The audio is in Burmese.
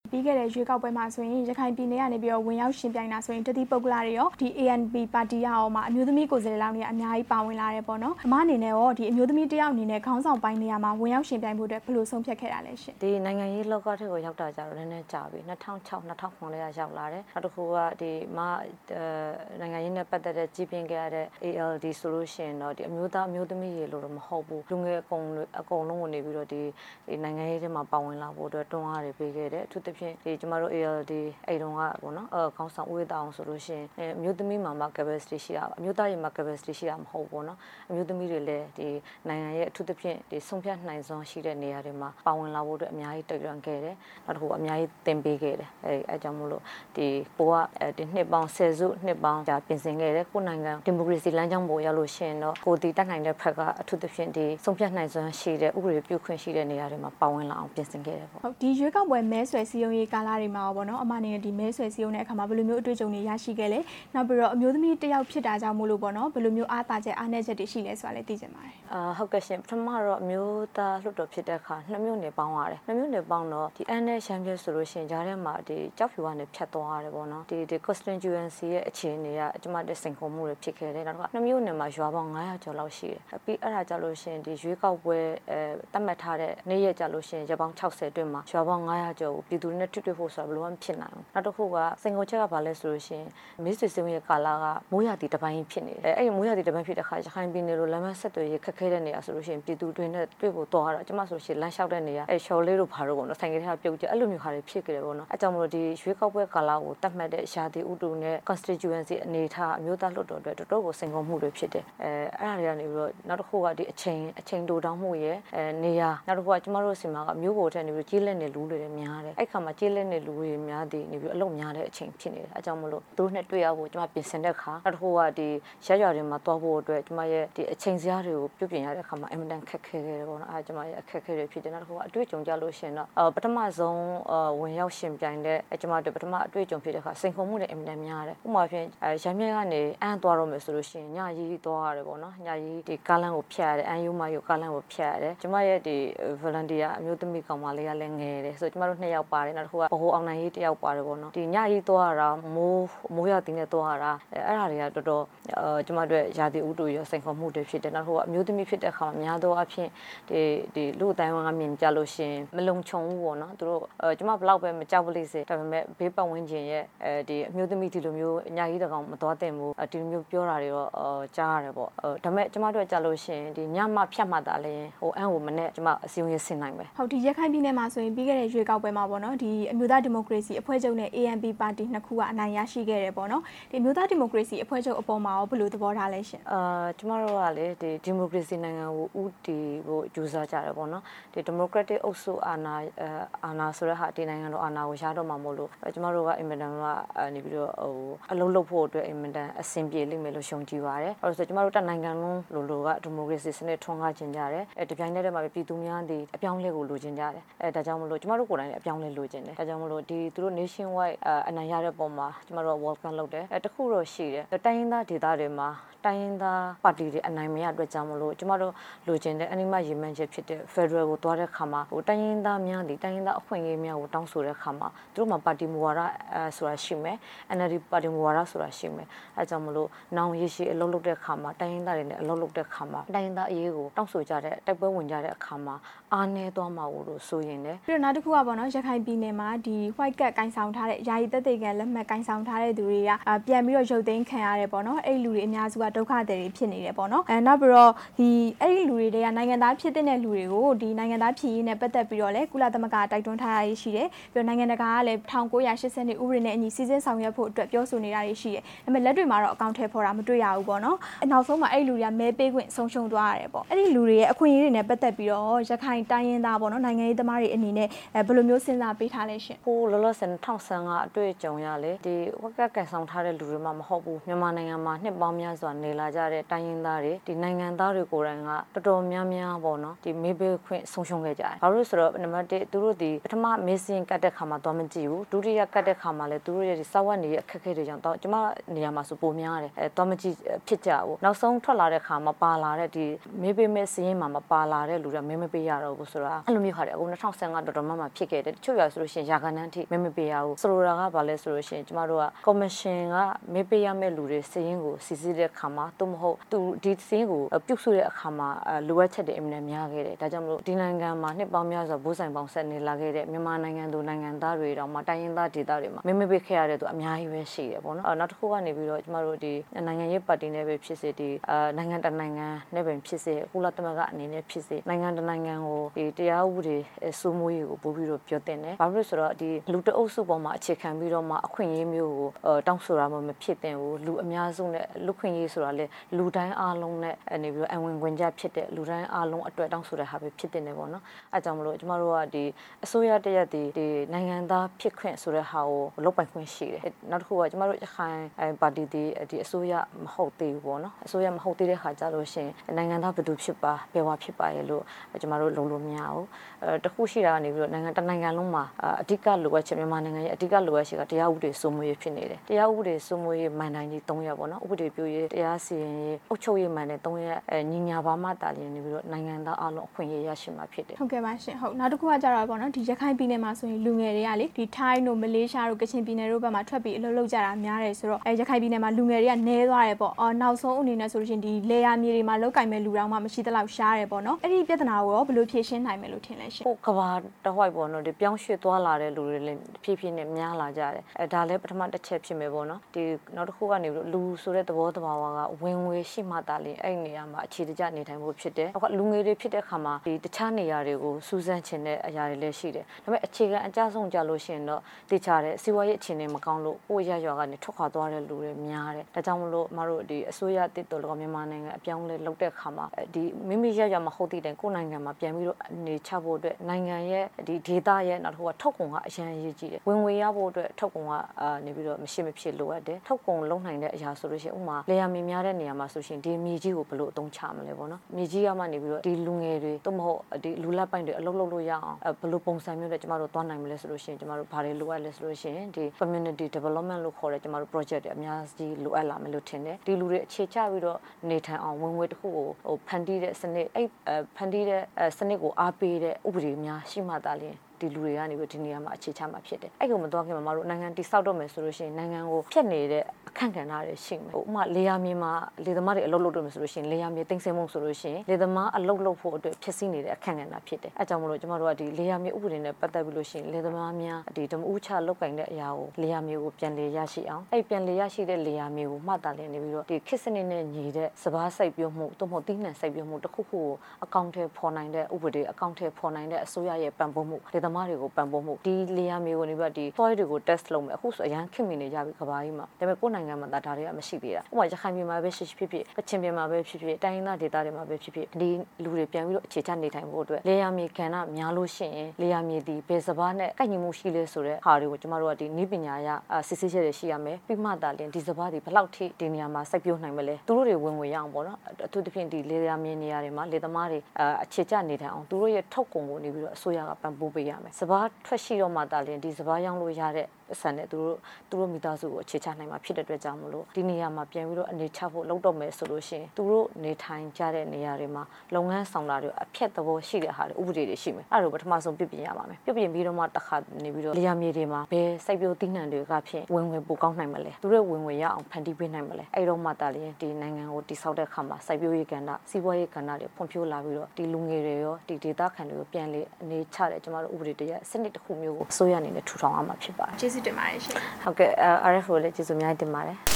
ပြီးခဲ့တဲ့ရွေးကောက်ပွဲမှာဆိုရင်ရခိုင်ပြည်နယ်ကနေပြီးတော့ဝင်ရောက်ရှင်ပြိုင်တာဆိုရင်တတိပုဂ္ဂလတွေရောဒီ ANP ပါတီရောမှာအမျိုးသမီးကိုယ်စားလှယ်လောင်းတွေအများကြီးပါဝင်လာတယ်ပေါ့နော်အမအနေနဲ့ရောဒီအမျိုးသမီးတယောက်အနေနဲ့ခေါင်းဆောင်ပိုင်းနေရာမှာဝင်ရောက်ရှင်ပြိုင်ဖို့အတွက်ဘယ်လိုဆုံးဖြတ်ခဲ့တာလဲရှင်ဒီနိုင်ငံရေးလောကထက်ကိုရောက်တာကြတော့နည်းနည်းကြာပြီ2006 2009လေးရောက်လာတယ်နောက်တစ်ခုကဒီနိုင်ငံရေးနဲ့ပတ်သက်တဲ့ကြီးပြင်းခဲ့ရတဲ့ ALD ဆိုလို့ရှိရင်တော့ဒီအမျိုးသားအမျိုးသမီးရေလို့တော့မဟုတ်ဘူးလူငယ်အကုန်လုံးဝင်နေပြီးတော့ဒီနိုင်ငံရေးထဲမှာပါဝင်လာဖို့အတွက်တွန်းအားတွေပေးခဲ့တယ်အထူးသဖြင့်ဒီကျမတို့ ALD အဲ့တုန်းကပေါ့နော်ခေါင်းဆောင်ဦးဝေးတောင်ဆိုလို့ရှိရင်အမျိုးသမီးမှာ capacity ရှိတာအမျိုးသားရေးမှာ capacity ရှိတာမဟုတ်ဘူးနော်အမျိုးသမီးတွေလည်းဒီနိုင်ငံရဲ့အထူးသဖြင့်ဒီဆုံးဖြတ်နိုင်စွမ်းရှိတဲ့နေရာတွေမှာပါဝင်လာဖို့အတွက်အများကြီးတိုက်တွန်းခဲ့တယ်နောက်တစ်ခုအများကြီးသင်ပေးခဲ့တယ်အဲကြောင့်မို့လို့ဒီပိုကဒီနှစ်ပေါင်း10စုနှစ်ပေါင်းကြာပြင်ဆင်ခဲ့တယ်ကိုနိုင်ငံဒီမိုကရေစီလမ်းကြောင်းပေါ်ရောက်လို့ရှိရင်တော့ကိုဒီတတ်နိုင်တဲ့ဖက်ကအထူးသဖြင့်ဒီဆုံးဖြတ်နိုင်စွမ်းရှိတဲ့ဥပဒေပြုခွင့်ရှိတဲ့နေရာတွေမှာပါဝင်လာအောင်ပြင်ဆင်ခဲ့တယ်ပေါ့ဟုတ်ဒီရွေးကောက်ပွဲမဲဆွယ်စည်းရုံးရေးကာလတွေမှာပေါ့နော်အမအနေနဲ့ဒီမဲဆွယ်စည်းရုံးတဲ့အခါမှာဘယ်လိုမျိုးအတွေ့အကြုံတွေရရှိခဲ့လဲနောက်ပြီးတော့အမျိုးသမီးတယောက်ဖြစ်တာကြောင့်မို့လို့ပေါ့နော်ဘယ်လိုမျိုးအားသာချက်အားနည်းချက်တွေရှိလဲဆိုတာလည်းသိချင်ပါတယ်ဟုတ်ကဲ့ရှင်ပထမတော့အမျိုးသားလွှတ်တော်ဖြစ်တဲ့အခါ2မျိုးနေပေါင်းရတယ်2မျိုးနေပေါင်းတော့ဒီ NS ရှမ်းပြည်ဆိုလို့ရှိရင်ဂျားထဲမှာဒီကြောက်ဖြူကနေဖြတ်သွားရတယ်ပေါ့နော်ဒီ constituency ရဲ့အခြေအနေကကျမတဲ့စိန်ခေါ်မှုတွေဖြစ်ခဲ့တယ်နောက်2မျိုးနေမှာရွာပေါင်း900ကျော်လောက်ရှိတယ်ပြီးအဲ့ဒါကြလို့ရှိရင်ဒီရွေးကောက်ပွဲတတ်မှတ်ထားတဲ့နေ့ရက်ကြလို့ရှိရင်ရက်ပေါင်း60အတွင်းမှာရွာပေါင်း900ကျော်ကိုပြည်သူတွေနဲ့တွေ့ဖို့ဆိုတာဘယ်လိုမှမဖြစ်နိုင်ဘူးနောက်တစ်ခုကစိန်ခေါ်ချက်ကဘာလဲဆိုလို့ရှိရင်မစ်ဆွေစင်းရဲ့ကာလာကမိုးရာသီတစ်ပိုင်းဖြစ်နေတယ်အဲ့ဒီမိုးရာသီတစ်ပိုင်းဖြစ်တဲ့ခါရခိုင်ပြည်နယ်လိုလမ်းမဆက်သွယ်ရေးခက်ခဲတဲ့နေရာဆိုလို့ရှိရင်ပြည်သူတွေနဲ့တွေ့ဖို့သွားတာကျမဆိုရှင်လမ်းလျှောက်တဲ့နေရာအဲ့ရှော်လေးတို့ဘာလို့ပေါ့နော်ဆိုင်ကလေးထားပြုတ်ကြအဲ့လိုမျိုးဟာတွေဖြစ်ကြတယ်ပေါ့နော်အဲ့ကြောင့်မလို့ဒီရွေးကောက်ပွဲကာလာကိုတတ်မှတ်တဲ့ရာသီဥတုနဲ့ constituency အနေထားအမျိုးသားလွှတ်တော်အတွက်တော်တော်ကိုစိန်ခေါ်မှုတွေဖြစ်တယ်အဲ့ဒါတွေကနေပြီးတော့နောက်တစ်ခုကဒီအချိန်တိုတောင်းမှုရဲ့နေရာနောက်တစ်ခုကကျမတို့စီမှာကမျိုးပေါ်ထက်နေပြီးကြီးလက်နေလူတွေများတယ်အဲ့ခါမှာကြီးလက်နေလူတွေများသည်နေပြီးအလုပ်များတဲ့အချိန်ဖြစ်နေတယ်အဲ့ကြောင့်မလို့သူတို့နဲ့တွေ့ရဖို့ကျမပြင်ဆင်တဲ့ခါနောက်တစ်ခုကဒီရက်ရွာတွေမှာတွားဖို့အတွက်ကျမရဲ့ဒီအချိန်စရာတွေကိုပြုပြင်ရတဲ့ခါမှာအင်မတန်ခက်ခဲခဲ့တယ်ပေါ့နော်အဲ့ကျမရဲ့အခက်ခဲတွေဖြစ်တယ်နောက်တစ်ခုကအတွေ့အကြုံကြလို့ရှိရင်တော့ပထမဆုံးဝင်ရောက်ရှင်ပြိုင်တဲ့ကျမတို့ပထမအတွေ့အကြုံဖြစ်တဲ့ခါစိန်ခေါ်မှုတွေအင်မတန်များတယ်ဥပမာဖြင့်ရမ်းမြဲကနေအန်းသွားတော့မယ်ဆိုလို့ရှိရင်ညရီးသွားရတယ်ပေါ့နော်ညရီးဒီကားလမ်းကိုဖြတ်ရတယ်အန်းယူမယူကားလမ်းကိုဖြတ်ရတယ်ကျမရဲ့ဒီ volunteer အမျိုးသမီးကောင်မလေးကလည်းငယ်တယ်ဆိုတော့ကျမတို့2ယောက်ပါတယ်နောက်တစ်ခုကဘိုးအောင်နိုင်ရေး1ယောက်ပါတယ်ပေါ့နော်ဒီညရီးသွားရတာမိုးရတင်နဲ့သွားရတာအဲ့ဒါတွေကတော်တော်ကျမတို့ရာသီဥတုရောစိန်ခေါ်မှုတွေဖြစ်တယ်နောက်တစ်ခုကအမျိုးသမီးဖြစ်တဲ့ခါမှာများသောအားဖြင့်ဒီလူအတိုင်းဝန်းကမြင်ကြလို့ရှင်မလုံခြုံဘူးပေါ့နော်သူတို့ကျမဘလောက်ပဲမကြောက်ပလိစေဒါပေမဲ့ဘေးပတ်ဝန်းကျင်ရဲ့ဒီအမျိုးသမီးဒီလိုမျိုးအညာကြီးတကောင်မသွားတင်ဘူးဒီလိုမျိုးပြောတာတွေတော့ကြားရတယ်ပေါ့ဒါပေမဲ့ကျမတို့ကြလို့ရှင်ဒီညမဖြတ်မှတာလည်းဟိုအန်းကိုမနဲ့ကျမအစည်းအဝေးဆင်နိုင်ပဲဟုတ်ဒီရခိုင်ပြည်နယ်မှာဆိုရင်ပြီးခဲ့တဲ့ရွေးကောက်ပွဲမှာပေါ့နော်ဒီအမျိုးသားဒီမိုကရေစီအဖွဲ့ချုပ်နဲ့ ANP ပါတီနှစ်ခုကအနိုင်ရရှိခဲ့တယ်ပေါ့နော်ဒီအမျိုးသားဒီမိုကရေစီအဖွဲ့ချုပ်အပေါ်မှာရောဘယ်လိုသဘောထားလဲရှင်ကျမတို့ကလေဒီမိုကရေစီနိုင်ငံကိုဦးတည်ဖို့ကြိုးစားကြတယ်ပေါ့နော်ဒီဒီမိုကရက်တစ်အုပ်စုအာဏာဆိုတဲ့ဟာဒီနိုင်ငံတော်အာဏာကိုရတော့မှာမို့လို့ကျမတို့ကအင်မတန်ကနေပြီးတော့ဟိုအလုံးလုံးဖို့အတွက်အင်မတန်အဆင်ပြေလိမ့်မယ်လို့ရှုံကြည်ပါတယ်အဲ့ဒါဆိုကျမတို့တနိုင်ငံလုံးလိုကဒီမိုကရေစီစနစ်ထွန်းကားခြင်းကြတယ်တပြိုင်တည်းမှာပြည်သူများဒီအပြောင်းလဲကိုလိုချင်ကြတယ်ဒါကြောင့်မလို့ကျမတို့ကိုယ်တိုင်လည်းအပြောင်းလဲလိုချင်တယ်ဒါကြောင့်မလို့ဒီသူတို့ nation wide အနိုင်ရတဲ့ပုံမှာကျမတို့ welcome လုပ်တယ်တခုတော့ရှိတယ်တိုင်းရင်းသားဒေသတွေမှာတိုင်းရင်းသားပါတီတွေအနိုင်မရအတွက်ကြောင့်မလို့ကျမတို့လိုချင်တဲ့အနိမရေမှန်းချက်ဖြစ်တဲ့ Federal ကိုတွားတဲ့ခါမှာဟိုတိုင်းရင်းသားများဒီတိုင်းရင်းသားအခွင့်အရေးများကိုတောင်းဆိုတဲ့ခါမှာသူတို့မှာပါတီမူဝါဒဆိုတာရှိမယ် NLD ပါတီမူဝါဒဆိုတာရှိမယ်အဲကြောင့်မလို့နောင်ရရှိအလုပ်လုပ်တဲ့ခါမှာတိုင်းရင်းသားတွေနဲ့အလုပ်လုပ်တဲ့ခါမှာတိုင်းရင်းသားအရေးကိုတောင်းဆိုကြတဲ့တိုက်ပွဲဝင်ကြတဲ့အခါမှာအားနည်းသွားမှာလို့ဆိုရင်လည်းပြီးတော့နောက်တစ်ခုကပေါ့နော်ရခိုင်ပြည်နယ်မှာဒီ white card ကင်ဆောင်ထားတဲ့ယာယီသက်သေခံလက်မှတ်ကင်ဆောင်ထားတဲ့သူတွေကပြန်ပြီးတော့ရုပ်သိမ်းခံရတယ်ပေါ့နော်အဲ့လူတွေအများစုကဒုက္ခသည်တွေဖြစ်နေတယ်ပေါ့နော်နောက်ပြီးတော့ဒီအဲ့ဒီလူတွေတွေကနိုင်ငံသားဖြစ်တဲ့လူတွေကိုဒီနိုင်ငံသားဖြစ်ရေးနဲ့ပတ်သက်ပြီးတော့လေကုလသမဂ္ဂတိုက်တွန်းထားတာရှိတယ်ပြီးတော့နိုင်ငံတကာကလည်း1980နှစ်ဥပဒေနဲ့အညီစီစဉ်ဆောင်ရွက်ဖို့အတွက်ပြောဆိုနေတာတွေရှိတယ်ဒါပေမဲ့လက်တွေ့မှာတော့အကောင့်ထဲပေါ်တာမတွေ့ရဘူးပေါ့နော်နောက်ဆုံးမှာအဲ့လူတွေကမဲပေးခွင့်ဆုံးရှုံးသွားရတယ်ပေါ့အဲ့ဒီလူတွေရဲ့အခွင့်အရေးတွေနဲ့ပတ်သက်ပြီးတော့ရခိုင်တိုင်းရင်းသားပေါ့နော်နိုင်ငံရေးသမားတွေအနေနဲ့ဘယ်လိုမျိုးစဉ်းစားပေးထားလဲရှင်ဟိုလောလောဆယ်2015အတွေ့အကြုံရလေဒီဝက်ကကန်ဆောင်ထားတဲ့လူတွေမှမဟုတ်ဘူးမြန်မာနိုင်ငံမှာနှစ်ပေါင်းများစွာနေလာကြတဲ့တိုင်းရင်းသားတွေဒီနိုင်ငံသားတွေကိုယ်တိုင်ကတော်တော်များများပေါ့နော်ဒီမေးပေးခွင့်ဆုံးရှုံးခဲ့ကြတယ်ဘာလို့ဆိုတော့နံပါတ်1သူတို့ဒီပထမမေးစင်ကတ်တဲ့ခါမှာတော့မကြည့်ဘူးဒုတိယကတ်တဲ့ခါမှာလည်းသူတို့ရဲ့ဒီစောက်ဝတ်နေရဲ့အခက်အခဲတွေကြောင့်တော့ကျမနေရာမှာဆိုပိုများတယ်တော့မကြည့်ဖြစ်ကြဘူးနောက်ဆုံးထွက်လာတဲ့ခါမှာပါလာတဲ့ဒီမေးပေးမဲ့စည်ရင်မှာမပါလာတဲ့လူတွေမေးမပေးရတော့ဘူးဆိုတာအဲ့လိုမျိုးခါတယ်အခု2015တော်တော်မှဖြစ်ခဲ့တယ်တချို့ရဆိုလို့ရှိရင်ယာကနန်းထိမဲမပေးရဘူးဆိုလိုတာကဘာလဲဆိုလို့ရှိရင်ကျမတို့ကကော်မရှင်ကမဲပေးရမယ့်လူတွေစည်ရင်းကိုစီစစ်တဲ့အခါမှာသို့မဟုတ်သူဒီစည်ရင်းကိုပြုစုတဲ့အခါမှာလိုအပ်ချက်တွေအများများခဲ့တယ်ဒါကြောင့်မလို့ဒီနိုင်ငံမှာနှစ်ပေါင်းများစွာဘိုးဆိုင်ပေါင်းဆက်နေလာခဲ့တဲ့မြန်မာနိုင်ငံသူနိုင်ငံသားတွေတောင်မှတိုင်းရင်းသားဒေသတွေမှာမဲပေးခဲ့ရတဲ့သူအများကြီးပဲရှိတယ်ပေါ့နော်နောက်တစ်ခုကနေပြီးတော့ကျမတို့ဒီနိုင်ငံရေးပါတီနဲ့ပဲဖြစ်စေဒီနိုင်ငံတနိုင်ငံနဲ့ပဲဖြစ်စေကုလသမဂ္ဂအနေနဲ့ဖြစ်စေနိုင်ငံတနိုင်ငံကိုဒီတရားဥပဒေစိုးမိုးရေးကိုပို့ပြီးတော့ပြောတင်တယ်ဘာလို့ဆိုတော့ဒီလူတအုပ်စုပေါ်မှာအခြေခံပြီးတော့မှအခွင့်အရေးမျိုးကိုတောင်းဆိုတာမှမဖြစ်သင့်ဘူးလူအများစုနဲ့လူခွင့်ရေးဆိုတာလေလူတိုင်းအားလုံးနဲ့နေပြီးတော့အဝင်ဝင်ကြဖြစ်တဲ့လူတိုင်းအားလုံးအတွက်တောင်းဆိုတဲ့ဟာပဲဖြစ်တင်တယ်ပေါ့နော်အဲကြောင့်မလို့ကျမတို့ကဒီအစိုးရတရက်ဒီနိုင်ငံသားဖြစ်ခွင့်ဆိုတဲ့ဟာကိုလုပ်ပိုင်ခွင့်ရှိတယ်နောက်တစ်ခုကကျမတို့ရခိုင်ပါတီဒီအစိုးရမဟုတ်သေးဘူးပေါ့နော်အစိုးရမဟုတ်သေးတဲ့ခါကြလို့ရှင်နိုင်ငံသားဘယ်သူဖြစ်ပါဘယ်ဝါဖြစ်ပါရဲ့လို့ကျမတို့လုံးလို့မရဘူးတခုရှိတာကနေပြီးတော့နိုင်ငံတနိုင်ငံလုံးမှာအဓိကလိုအပ်ချက်မြန်မာနိုင်ငံရဲ့အဓိကလိုအပ်ချက်ကတရားဥပဒေစိုးမိုးရေးဖြစ်နေတယ်တရားဥပဒေစိုးမိုးရေးမန်တိုင်းကြီး3ရက်ပေါ့နော်ဥပဒေပြုရေးတရားစီရင်ရေးအုပ်ချုပ်ရေးမန်တဲ့3ရက်ညီညာဘာမှတာလျင်နေပြီးတော့နိုင်ငံသားအလုံးအခွင့်အရေးရရှိမှာဖြစ်တယ်ဟုတ်ကဲ့ပါရှင်ဟုတ်နောက်တစ်ခုကကြတော့ပေါ့နော်ဒီရခိုင်ပြည်နယ်မှာဆိုရင်လူငယ်တွေကလေဒီထိုင်းတို့မလေးရှားတို့ကချင်ပြည်နယ်တို့ဘက်မှာထွက်ပြီးအလုပ်လုပ်ကြတာများတယ်ဆိုတော့ရခိုင်ပြည်နယ်မှာလူငယ်တွေကနည်းသွားတယ်ပေါ့နောက်ဆုံးအနေနဲ့ဆိုလို့ရှိရင်ဒီလေယာမြေတွေမှာလောက်ကင်မဲ့လူတောင်မှမရှိသလောက်ရှားတယ်ပေါ့နော်အဲ့ဒီပြဿနာကိုရောဘယ်လိုဖြေရှင်းနိုင်မယ်လို့ထင်လဲရှင်ဟုတ်ကဘာတဝိုက်ပေါ့နော်ဒီပြောင်းရွှေ့သွားလာတဲ့လူတွေလည်းဖြည်းဖြည်းနဲ့များလာကြတယ်ဒါလည်းပထမတစ်ချက်ဖြစ်မယ်ပေါ့နော်ဒီနောက်တစ်ခုကနေပြီးလူဆိုတဲ့သဘောတဘာဝကဝင်ငွေရှိမှတာလေအဲ့နေရာမှာအခြေတကျနေထိုင်ဖို့ဖြစ်တယ်အခုလူငယ်တွေဖြစ်တဲ့ခါမှာဒီတခြားနေရာတွေကိုစူးစမ်းချင်တဲ့အရာတွေလည်းရှိတယ်ဒါပေမဲ့အခြေခံအကျဆုံးကြလို့ရှိရင်တော့သိချတဲ့စီးပွားရေးအခြေအနေမကောင်းလို့ကိုယ့်ရွာကနေထွက်ခွာသွားတဲ့လူတွေများတယ်ဒါကြောင့်မလို့မတို့ဒီအစိုးရတစ်တော်လောမြန်မာနိုင်ငံအပြောင်းလဲလုပ်တဲ့ခါမှာဒီမိမိရွာမဟုတ်တဲ့တိုင်ကိုယ်နိုင်ငံမှာပြန်ပြီးတော့နေချဖို့အတွက်နိုင်ငံရဲ့ဒီဒေသရဲ့နောက်တစ်ခုကထုတ်ကုန်ကအရန်အရေးကြီးတယ်ဝင်ငွေရဖို့အတွက်ထုတ်ကုန်ကနေပြီးတော့မရှိမဖြစ်လိုအပ်တယ်ထုတ်ကုန်လုံးနိုင်တဲ့အရာဆိုလို့ရှိရင်ဥမာလေယာမြေများတဲ့နေရာမှာဆိုရှင်ဒီမြေကြီးကိုဘယ်လိုအသုံးချမလဲပေါ့နော်မြေကြီးကမှနေပြီးတော့ဒီလူငယ်တွေသို့မဟုတ်ဒီလူလက်ပိုင်းတွေအလုပ်လုပ်လို့ရအောင်ဘယ်လိုပုံစံမျိုးနဲ့ကျမတို့သွားနိုင်မလဲဆိုလို့ရှိရင်ကျမတို့ဘာတွေလိုအပ်လဲဆိုလို့ရှိရင်ဒီ community development လို့ခေါ်တဲ့ကျမတို့ project တွေအများကြီးလိုအပ်လာမယ်လို့ထင်တယ်ဒီလူတွေအခြေချပြီးတော့နေထိုင်အောင်ဝင်ငွေတစ်ခုကိုဖန်တီးတဲ့စနစ်အဲ့ဖန်တီးတဲ့စနစ်ကိုအားပေးတဲ့ဥပဒေများရှိမှသာလျှင်ဒီလူတွေကနေပြီးဒီနေရာမှာအခြေချမှာဖြစ်တယ်အဲ့ကိုမတော်ခင်မှာတို့နိုင်ငံတိဆောက်တော့မယ်ဆိုလို့ရှိရင်နိုင်ငံကိုဖျက်နေတဲ့အခန့်ကဏ္ဍတွေရှိမယ်ဥပမာလေယာမြေမှာလေသမားတွေအလုပ်လုပ်တော့မယ်ဆိုလို့ရှိရင်လေယာမြေတင်ဆင်မှုဆိုလို့ရှိရင်လေသမားအလုပ်လုပ်ဖို့အတွက်ဖျက်ဆီးနေတဲ့အခန့်ကဏ္ဍဖြစ်တယ်အဲ့ကြောင့်မလို့ကျမတို့ကဒီလေယာမြေဥပဒေနဲ့ပတ်သက်ပြီးလို့ရှိရင်လေသမားများဒီဓမ္မဥချလောက်ကင်တဲ့အရာကိုလေယာမြေကိုပြန်လေရရှိအောင်အဲ့ပြန်လေရရှိတဲ့လေယာမြေကိုမှတ်တာလည်နေပြီးတော့ဒီခေတ်စနစ်နဲ့ညီတဲ့စဘာစိုက်ပျိုးမှုသို့မဟုတ်တီးနှံစိုက်ပျိုးမှုတစ်ခုခုကိုအကောင့်ထဲပေါ်နိုင်တဲ့ဥပဒေအကောင့်ထဲပေါ်နိုင်တဲ့အစိုးရရဲ့ပံ့ပိုးမှုလေသမားတွေကိုပံ့ပိုးမှုဒီလေယာမြေကိုနေပြီးတော့ဒီ soil တွေကို test လုပ်မယ်အခုဆိုအရန်ခင်မီနေကြပြီကဘာကြီးမှာဒါပေမဲ့ကိုယ်နိုင်ငံမှာဒါတွေကမရှိသေးတာဥပမာရခိုင်ပြည်မှာပဲဖြစ်ဖြစ်ကချင်ပြည်မှာပဲဖြစ်ဖြစ်တိုင်းရင်းသားဒေသတွေမှာပဲဖြစ်ဖြစ်ဒီလူတွေပြန်ပြီးတော့အခြေချနေထိုင်ဖို့အတွက်လေယာမြေကဏ္ဍများလို့ရှိရင်လေယာမြေဒီဘယ်စဘာနဲ့ကိုက်ညီမှုရှိလဲဆိုတဲ့ဟာတွေကိုကျမတို့ကဒီနည်းပညာရစစ်ဆေးချက်တွေရှိရမယ်ပြီးမှသာလျှင်ဒီစဘာဒီဘယ်လောက်ထိဒီနေရာမှာစိုက်ပျိုးနိုင်မလဲသူတို့တွေဝင်ငွေရအောင်ပေါ့နော်အထူးသဖြင့်ဒီလေယာမြေနေရာတွေမှာလေသမားတွေအခြေချနေထိုင်အောင်သူတို့ရဲ့ထုတ်ကုန်ကိုနေပြီးတော့အစိုးရကပံ့ပိုးပေးရမယ်စဘာထွက်ရှိတော့မှသာလျှင်ဒီစဘာရောင်းလို့ရတဲ့အဆန်နဲ့သူတို့မိသားစုကိုအခြေချနိုင်မှာဖြစ်တဲ့အတွက်ကြောင့်မလို့ဒီနေရာမှာပြန်ပြီးတော့အနေချဖို့လုပ်တော့မယ်ဆိုလို့ရှိရင်သူတို့နေထိုင်ကြတဲ့နေရာတွေမှာလုပ်ငန်းဆောင်တာတွေအဖြတ်သဘောရှိတဲ့ဟာတွေဥပဒေတွေရှိမယ်အဲ့ဒါကိုပထမဆုံးပြင်ရပါမယ်ပြင်ပြီးတော့မှတစ်ခါနေပြီးတော့လေယာမြေတွေမှာဘယ်စိုက်ပျိုးသီးနှံတွေကဖြင့်ဝင်ငွေပိုကောင်းနိုင်မလဲသူတို့ဝင်ငွေရအောင်ဖန်တီးပေးနိုင်မလဲအဲ့တော့မှတာလျင်ဒီနိုင်ငံကိုတည်ဆောက်တဲ့အခါမှာစိုက်ပျိုးရေးကဏ္ဍစီးပွားရေးကဏ္ဍတွေဖွံ့ဖြိုးလာပြီးတော့ဒီလူငယ်တွေရောဒီဒေသခံတွေကိုပြန်လေအနေချတဲ့ကျမတို့ဥပဒေတရစနစ်တစ်ခုမျိုးကိုအစိုးရအနေနဲ့ထူထောင်ရမှာဖြစ်ပါတယ်ကျေးဇူးတင်ပါတယ်ရှင်ဟုတ်ကဲ့ RF ကိုလည်းကျေးဇူးအများကြီးတင်ပါတယ်